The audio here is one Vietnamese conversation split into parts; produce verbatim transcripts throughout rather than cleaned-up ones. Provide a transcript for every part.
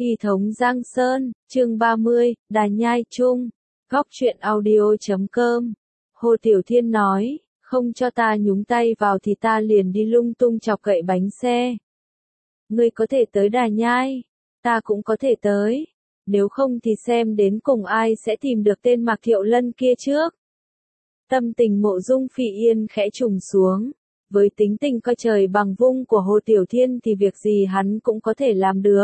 Y thống Giang Sơn, chương ba mươi, Đà Nhai Chung, góc truyện audio chấm com. Hồ Tiểu Thiên nói, không cho ta nhúng tay vào thì ta liền đi lung tung chọc cậy bánh xe. Ngươi có thể tới Đà Nhai, ta cũng có thể tới. Nếu không thì xem đến cùng ai sẽ tìm được tên Mạc Thiệu Lân kia trước. Tâm tình Mộ Dung Phỉ Yên khẽ trùng xuống. Với tính tình coi trời bằng vung của Hồ Tiểu Thiên thì việc gì hắn cũng có thể làm được.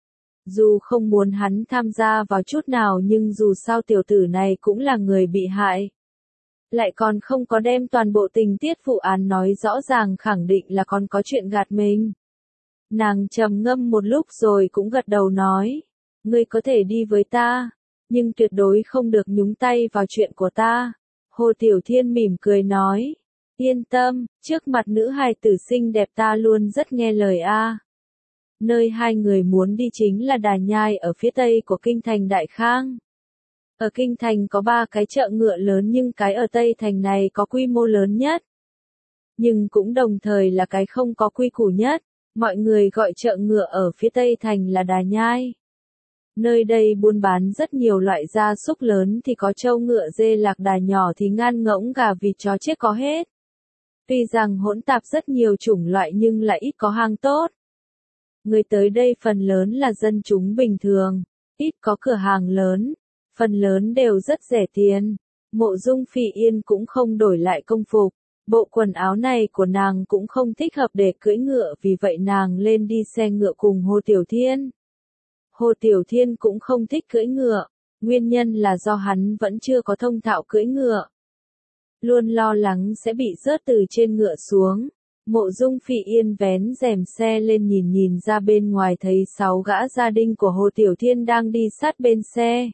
Dù không muốn hắn tham gia vào chút nào nhưng dù sao tiểu tử này cũng là người bị hại. Lại còn không có đem toàn bộ tình tiết vụ án nói rõ ràng, khẳng định là còn có chuyện gạt mình. Nàng trầm ngâm một lúc rồi cũng gật đầu nói, ngươi có thể đi với ta, nhưng tuyệt đối không được nhúng tay vào chuyện của ta. Hồ Tiểu Thiên mỉm cười nói, yên tâm, trước mặt nữ hài tử xinh đẹp ta luôn rất nghe lời a. Nơi hai người muốn đi chính là Đà Nhai ở phía tây của kinh thành Đại Khang. Ở kinh thành có ba cái chợ ngựa lớn nhưng cái ở Tây Thành này có quy mô lớn nhất. Nhưng cũng đồng thời là cái không có quy củ nhất, mọi người gọi chợ ngựa ở phía Tây Thành là Đà Nhai. Nơi đây buôn bán rất nhiều loại gia súc lớn thì có trâu ngựa dê lạc đà nhỏ thì ngan ngỗng gà vịt chó chết có hết. Tuy rằng hỗn tạp rất nhiều chủng loại nhưng lại ít có hàng tốt. Người tới đây phần lớn là dân chúng bình thường, ít có cửa hàng lớn, phần lớn đều rất rẻ tiền. Mộ Dung Phỉ Yên cũng không đổi lại công phục, bộ quần áo này của nàng cũng không thích hợp để cưỡi ngựa, vì vậy nàng lên đi xe ngựa cùng Hồ Tiểu Thiên. Hồ Tiểu Thiên cũng không thích cưỡi ngựa, nguyên nhân là do hắn vẫn chưa có thông thạo cưỡi ngựa. Luôn lo lắng sẽ bị rớt từ trên ngựa xuống. Mộ Dung Phỉ Yên vén rèm xe lên nhìn nhìn ra bên ngoài thấy sáu gã gia đình của Hồ Tiểu Thiên đang đi sát bên xe.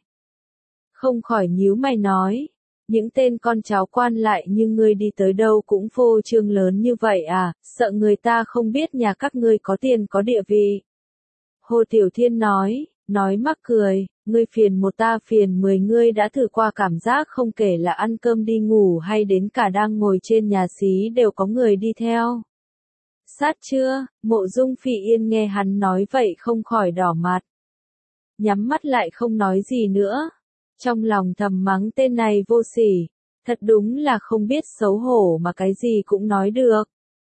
Không khỏi nhíu mày nói, những tên con cháu quan lại như ngươi đi tới đâu cũng phô trương lớn như vậy à, sợ người ta không biết nhà các ngươi có tiền có địa vị. Hồ Tiểu Thiên nói, nói mắc cười, ngươi phiền một ta phiền mười, ngươi đã thử qua cảm giác không kể là ăn cơm đi ngủ hay đến cả đang ngồi trên nhà xí đều có người đi theo. Sát chưa? Mộ Dung Phỉ Yên nghe hắn nói vậy không khỏi đỏ mặt. Nhắm mắt lại không nói gì nữa. Trong lòng thầm mắng tên này vô sỉ. Thật đúng là không biết xấu hổ mà cái gì cũng nói được.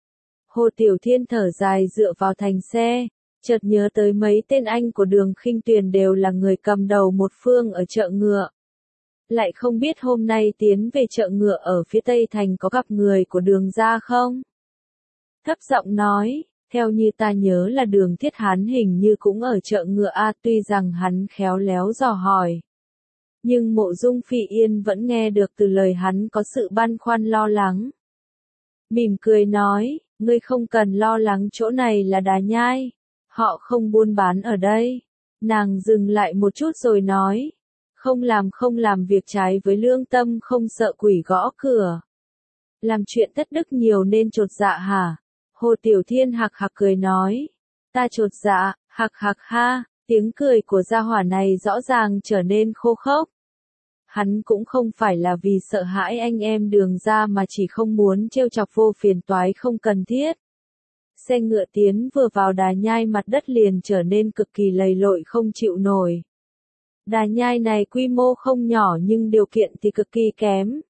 Hồ Tiểu Thiên thở dài dựa vào thành xe. Chợt nhớ tới mấy tên anh của Đường Khinh Tuyền đều là người cầm đầu một phương ở chợ ngựa. Lại không biết hôm nay tiến về chợ ngựa ở phía Tây Thành có gặp người của Đường gia không? Thấp giọng nói, theo như ta nhớ là Đường Thiết Hán hình như cũng ở chợ ngựa a, tuy rằng hắn khéo léo dò hỏi. Nhưng Mộ Dung Phỉ Yên vẫn nghe được từ lời hắn có sự băn khoăn lo lắng. Mỉm cười nói, ngươi không cần lo lắng, chỗ này là Đà Nhai. Họ không buôn bán ở đây. Nàng dừng lại một chút rồi nói, không làm không làm việc trái với lương tâm, không sợ quỷ gõ cửa. Làm chuyện thất đức nhiều nên chột dạ hả? Hồ Tiểu Thiên hạc hạc cười nói, ta chột dạ, hạc hạc ha, tiếng cười của gia hỏa này rõ ràng trở nên khô khốc. Hắn cũng không phải là vì sợ hãi anh em Đường gia mà chỉ không muốn trêu chọc vô phiền toái không cần thiết. Xe ngựa tiến vừa vào Đà Nhai mặt đất liền trở nên cực kỳ lầy lội không chịu nổi. Đà Nhai này quy mô không nhỏ nhưng điều kiện thì cực kỳ kém.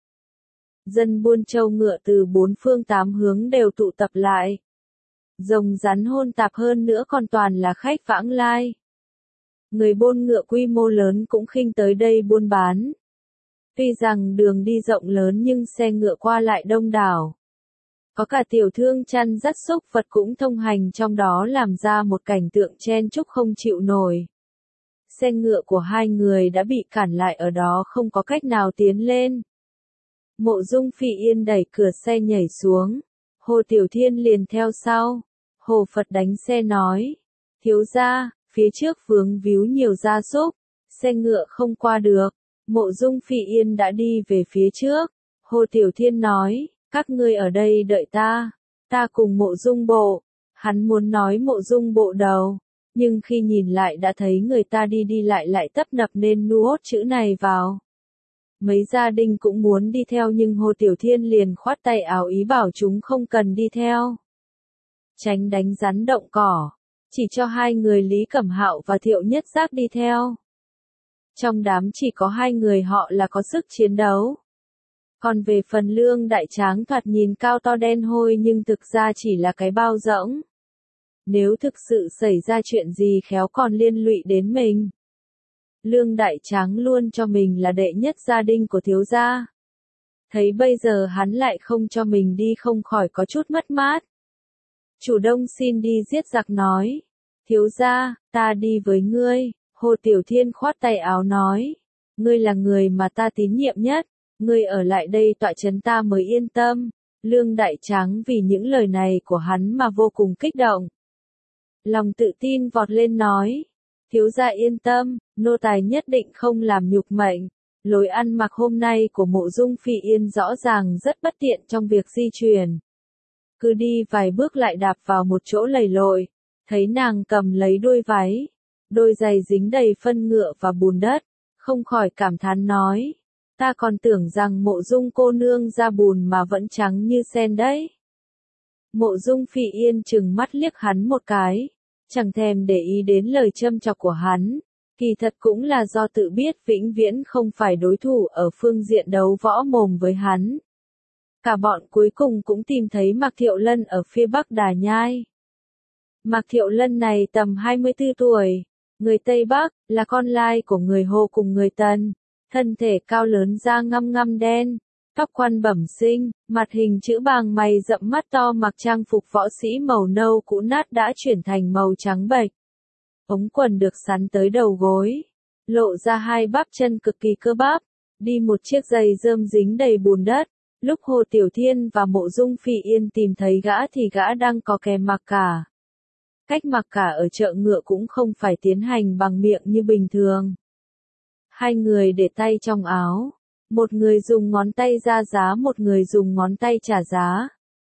Dân buôn trâu ngựa từ bốn phương tám hướng đều tụ tập lại. Rồng rắn hôn tạp, hơn nữa còn toàn là khách vãng lai. Người buôn ngựa quy mô lớn cũng khinh tới đây buôn bán. Tuy rằng đường đi rộng lớn nhưng xe ngựa qua lại đông đảo. Có cả tiểu thương chăn dắt súc vật cũng thông hành trong đó làm ra một cảnh tượng chen chúc không chịu nổi. Xe ngựa của hai người đã bị cản lại ở đó, không có cách nào tiến lên. Mộ Dung Phỉ Yên đẩy cửa xe nhảy xuống. Hồ Tiểu Thiên liền theo sau. Hồ Phật đánh xe nói, thiếu gia, phía trước vướng víu nhiều gia súc, xe ngựa không qua được. Mộ Dung Phỉ Yên đã đi về phía trước. Hồ Tiểu Thiên nói, các ngươi ở đây đợi ta, ta cùng Mộ Dung bộ. Hắn muốn nói Mộ Dung bộ đầu, nhưng khi nhìn lại đã thấy người ta đi đi lại lại tấp nập nên nuốt chữ này vào. Mấy gia đình cũng muốn đi theo nhưng Hồ Tiểu Thiên liền khoát tay áo ý bảo chúng không cần đi theo. Tránh đánh rắn động cỏ. chỉ cho hai người Lý Cẩm Hạo và Thiệu Nhất Giác đi theo. Trong đám chỉ có hai người họ là có sức chiến đấu. Còn về phần Lương Đại Tráng thoạt nhìn cao to đen hôi nhưng thực ra chỉ là cái bao rỗng. Nếu thực sự xảy ra chuyện gì khéo còn liên lụy đến mình. Lương Đại Tráng luôn cho mình là đệ nhất gia đình của thiếu gia. Thấy bây giờ hắn lại không cho mình đi không khỏi có chút mất mát. Chủ Đông xin đi giết giặc nói. Thiếu gia, ta đi với ngươi. Hồ Tiểu Thiên khoát tay áo nói. Ngươi là người mà ta tín nhiệm nhất. Ngươi ở lại đây tọa trấn ta mới yên tâm. Lương Đại Tráng vì những lời này của hắn mà vô cùng kích động. Lòng tự tin vọt lên nói. Thiếu gia yên tâm, nô tài nhất định không làm nhục mệnh. Lối ăn mặc hôm nay của Mộ Dung Phi Yên rõ ràng rất bất tiện trong việc di chuyển. Cứ đi vài bước lại đạp vào một chỗ lầy lội, thấy nàng cầm lấy đôi váy, đôi giày dính đầy phân ngựa và bùn đất, không khỏi cảm thán nói, ta còn tưởng rằng Mộ Dung cô nương da bùn mà vẫn trắng như sen đấy. Mộ Dung Phi Yên trừng mắt liếc hắn một cái, chẳng thèm để ý đến lời châm chọc của hắn. Kỳ thật cũng là do tự biết vĩnh viễn không phải đối thủ ở phương diện đấu võ mồm với hắn. Cả bọn cuối cùng cũng tìm thấy Mạc Thiệu Lân ở phía bắc Đà Nhai. Mạc Thiệu Lân này tầm hai mươi tư tuổi, người Tây Bắc, là con lai của người Hồ cùng người Tần, thân thể cao lớn da ngăm ngăm đen, tóc quăn bẩm sinh, mặt hình chữ bàng mày rậm mắt to mặc trang phục võ sĩ màu nâu cũ nát đã chuyển thành màu trắng bệch. Ống quần được sắn tới đầu gối, lộ ra hai bắp chân cực kỳ cơ bắp, đi một chiếc giày rơm dính đầy bùn đất. Lúc Hồ Tiểu Thiên và Mộ Dung Phi Yên tìm thấy gã thì gã đang có kèm mặc cả. Cách mặc cả ở chợ ngựa cũng không phải tiến hành bằng miệng như bình thường. Hai người để tay trong áo, một người dùng ngón tay ra giá, một người dùng ngón tay trả giá.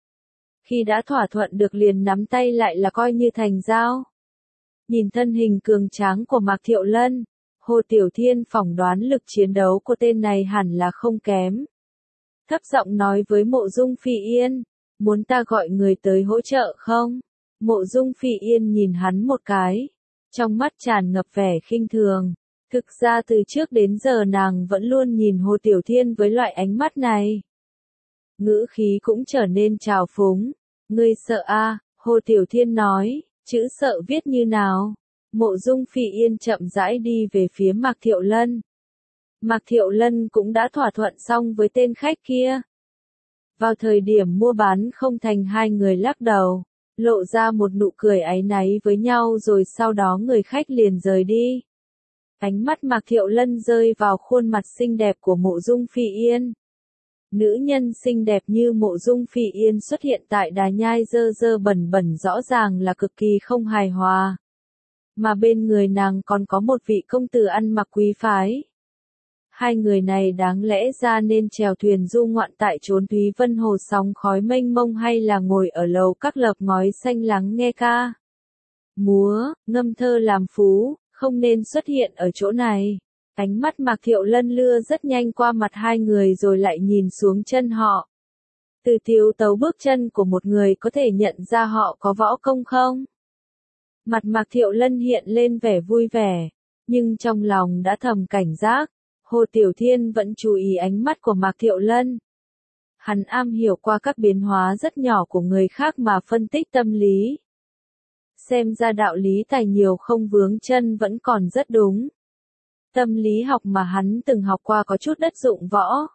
Khi đã thỏa thuận được liền nắm tay lại là coi như thành giao. Nhìn thân hình cường tráng của Mạc Thiệu Lân, Hồ Tiểu Thiên phỏng đoán lực chiến đấu của tên này hẳn là không kém. Thấp giọng nói với Mộ Dung Phi Yên, muốn ta gọi người tới hỗ trợ không? Mộ Dung Phi Yên nhìn hắn một cái, trong mắt tràn ngập vẻ khinh thường. Thực ra từ trước đến giờ nàng vẫn luôn nhìn Hồ Tiểu Thiên với loại ánh mắt này. Ngữ khí cũng trở nên trào phúng. Ngươi sợ a? À? Hồ Tiểu Thiên nói, chữ sợ viết như nào? Mộ Dung Phi Yên chậm rãi đi về phía Mạc Thiệu Lân. Mạc Thiệu Lân cũng đã thỏa thuận xong với tên khách kia. Vào thời điểm mua bán không thành, hai người lắc đầu, lộ ra một nụ cười áy náy với nhau rồi sau đó người khách liền rời đi. Ánh mắt Mạc Thiệu Lân rơi vào khuôn mặt xinh đẹp của Mộ Dung Phi Yên. Nữ nhân xinh đẹp như Mộ Dung Phi Yên xuất hiện tại Đà Nhai dơ dơ bẩn bẩn rõ ràng là cực kỳ không hài hòa. Mà bên người nàng còn có một vị công tử ăn mặc quý phái. Hai người này đáng lẽ ra nên chèo thuyền du ngoạn tại chốn Thúy Vân Hồ sóng khói mênh mông hay là ngồi ở lầu các lợp ngói xanh lắng nghe ca múa, ngâm thơ làm phú, không nên xuất hiện ở chỗ này. Ánh mắt Mạc Thiệu Lân lưa rất nhanh qua mặt hai người rồi lại nhìn xuống chân họ. Từ tiếu tấu bước chân của một người có thể nhận ra họ có võ công không? Mặt Mạc Thiệu Lân hiện lên vẻ vui vẻ, nhưng trong lòng đã thầm cảnh giác. Hồ Tiểu Thiên vẫn chú ý ánh mắt của Mạc Thiệu Lân. Hắn am hiểu qua các biến hóa rất nhỏ của người khác mà phân tích tâm lý. Xem ra đạo lý tài nhiều không vướng chân vẫn còn rất đúng. Tâm lý học mà hắn từng học qua có chút đất dụng võ.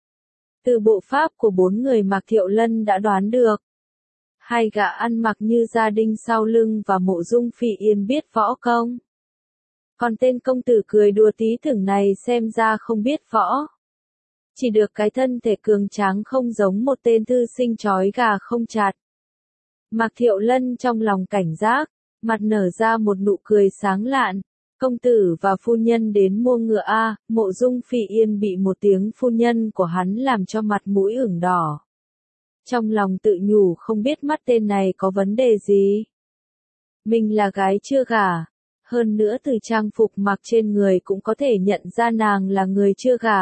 Từ bộ pháp của bốn người Mạc Thiệu Lân đã đoán được. Hai gã ăn mặc như gia đình sau lưng và Mộ Dung Phi Yên biết võ công. Còn tên công tử cười đùa tí thửng này xem ra không biết võ. Chỉ được cái thân thể cường tráng không giống một tên thư sinh chói gà không chặt. Mạc Thiệu Lân trong lòng cảnh giác, mặt nở ra một nụ cười sáng lạn. Công tử và phu nhân đến mua ngựa a. Mộ Dung Phi Yên bị một tiếng phu nhân của hắn làm cho mặt mũi ửng đỏ. Trong lòng tự nhủ không biết mắt tên này có vấn đề gì. Mình là gái chưa gả. Hơn nữa từ trang phục mặc trên người cũng có thể nhận ra nàng là người chưa gả.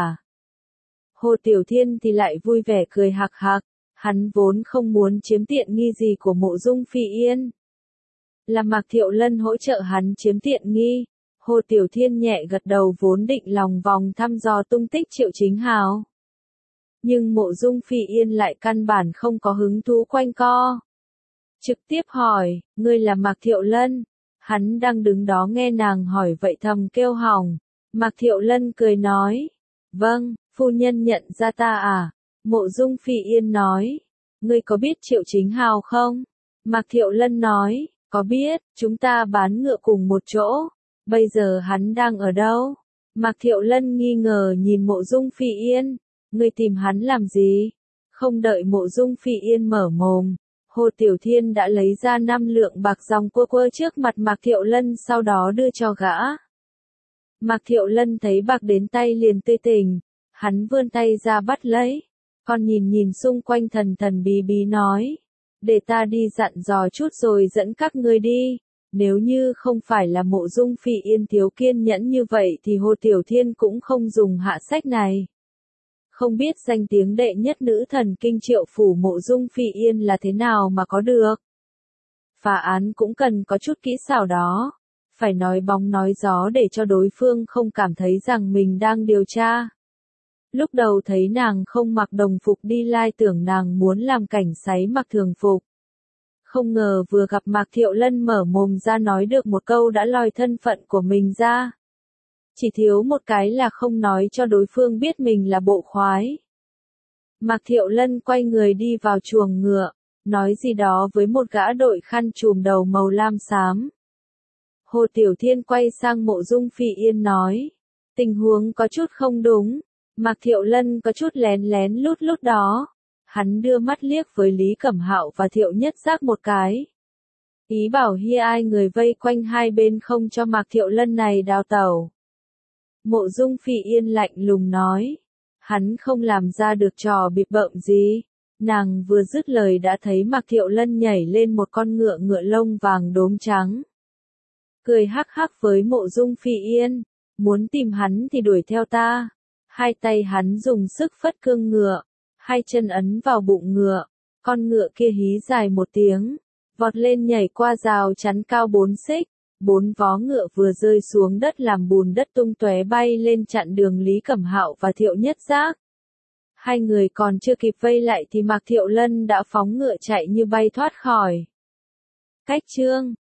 Hồ Tiểu Thiên thì lại vui vẻ cười hạc hạc, hắn vốn không muốn chiếm tiện nghi gì của Mộ Dung Phi Yên. Là Mạc Thiệu Lân hỗ trợ hắn chiếm tiện nghi. Hồ Tiểu Thiên nhẹ gật đầu vốn định lòng vòng thăm dò tung tích Triệu Chính Hào. Nhưng Mộ Dung Phi Yên lại căn bản không có hứng thú quanh co. Trực tiếp hỏi, ngươi là Mạc Thiệu Lân? Hắn đang đứng đó nghe nàng hỏi vậy thầm kêu hỏng. Mạc Thiệu Lân cười nói, vâng, phu nhân nhận ra ta à? Mộ Dung Phi Yên nói, ngươi có biết Triệu Chính Hào không? Mạc Thiệu Lân nói, có biết, chúng ta bán ngựa cùng một chỗ. Bây giờ hắn đang ở đâu? Mạc Thiệu Lân nghi ngờ nhìn Mộ Dung Phi Yên, ngươi tìm hắn làm gì? Không đợi Mộ Dung Phi Yên mở mồm, Hồ Tiểu Thiên đã lấy ra năm lượng bạc dòng quơ quơ trước mặt Mạc Thiệu Lân sau đó đưa cho gã. Mạc Thiệu Lân thấy bạc đến tay liền tươi tỉnh, hắn vươn tay ra bắt lấy, còn nhìn nhìn xung quanh thần thần bí bí nói, để ta đi dặn dò chút rồi dẫn các ngươi đi, nếu như không phải là Mộ Dung Phi Yên thiếu kiên nhẫn như vậy thì Hồ Tiểu Thiên cũng không dùng hạ sách này. Không biết danh tiếng đệ nhất nữ thần kinh Triệu phủ Mộ Dung Phi Yên là thế nào mà có được. Phá án cũng cần có chút kỹ xảo đó, phải nói bóng nói gió để cho đối phương không cảm thấy rằng mình đang điều tra. Lúc đầu thấy nàng không mặc đồng phục đi lai tưởng nàng muốn làm cảnh sáy mặc thường phục. Không ngờ vừa gặp Mạc Thiệu Lân mở mồm ra nói được một câu đã lòi thân phận của mình ra. Chỉ thiếu một cái là không nói cho đối phương biết mình là bộ khoái. Mạc Thiệu Lân quay người đi vào chuồng ngựa, nói gì đó với một gã đội khăn trùm đầu màu lam xám. Hồ Tiểu Thiên quay sang Mộ Dung Phi Yên nói, tình huống có chút không đúng. Mạc Thiệu Lân có chút lén lén lút lút đó. Hắn đưa mắt liếc với Lý Cẩm Hạo và Thiệu Nhất Giác một cái. Ý bảo hi ai người vây quanh hai bên không cho Mạc Thiệu Lân này đào tẩu. Mộ Dung Phi Yên lạnh lùng nói, hắn không làm ra được trò bịp bợm gì. Nàng vừa dứt lời đã thấy Mạc Thiệu Lân nhảy lên một con ngựa ngựa lông vàng đốm trắng. Cười hắc hắc với Mộ Dung Phi Yên, muốn tìm hắn thì đuổi theo ta. Hai tay hắn dùng sức phất cương ngựa, hai chân ấn vào bụng ngựa, con ngựa kia hí dài một tiếng, vọt lên nhảy qua rào chắn cao bốn xích, bốn vó ngựa vừa rơi xuống đất làm bùn đất tung tóe bay lên chặn đường Lý Cẩm Hạo và Thiệu Nhất Giác. Hai người còn chưa kịp vây lại thì Mạc Thiệu Lân đã phóng ngựa chạy như bay thoát khỏi. Cách chương